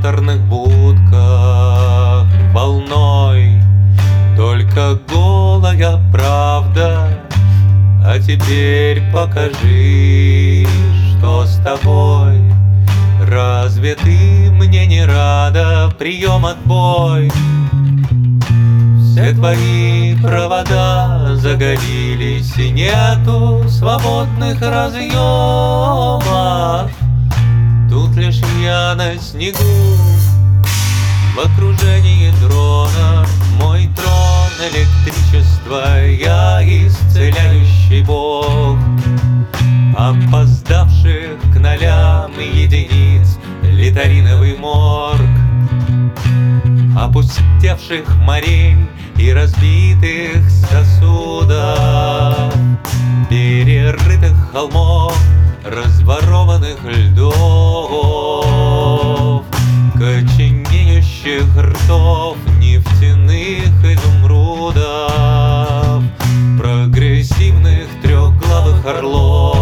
театрных будках волной только голая правда. А теперь покажи, что с тобой. Разве ты мне не рада? Прием, отбой. Все твои провода загорелись, и нету свободных разъемов. Тут лишь я на снегу, в окружении дронов. Мой трон — электричество, я исцеляющий бог опоздавших к нолям единиц литариновый морг, опустевших морей и разбитых сосудов, перерытых холмов, разворованных льдов, коченеющих ртов нефтяных изумрудов, прогрессивных трехглавых орлов.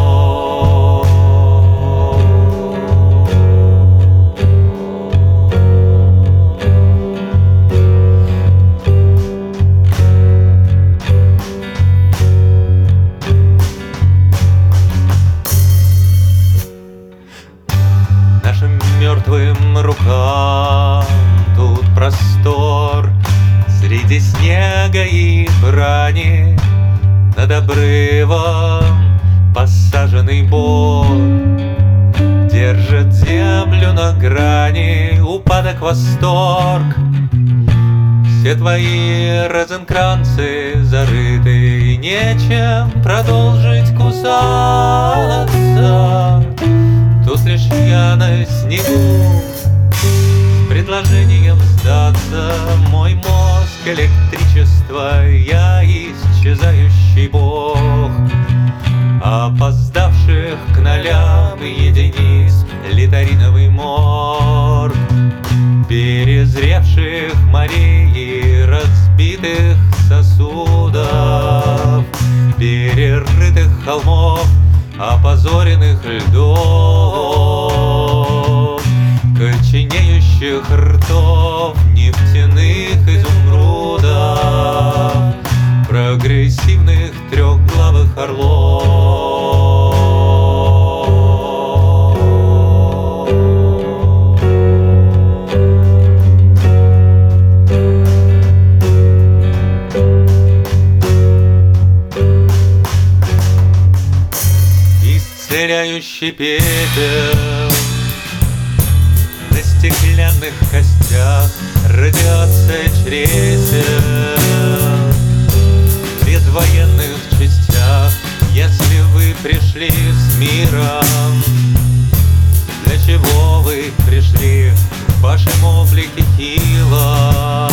Мертвым рукам тут простор, среди снега и брани, над обрывом посаженный бор держит землю на грани, упадок, восторг. Все твои розенкранцы зарыты, и нечем продолжить кусаться. Тут лишь я на снегу с предложением сдаться. Мой мозг — электричество, я исчезающий бог опоздавших к нолям единиц литариновый морг, перезревших морей и разбитых сосудов, перерытых холмов, опозоренных льдов, коченеющих ртов, нефтяных изумрудов, прогрессивных трехглавых орлов. Исцеляющий пепел на стеклянных костях, радиация чресел без военных частях. Если вы пришли с миром, для чего вы пришли в вашем облике хилом?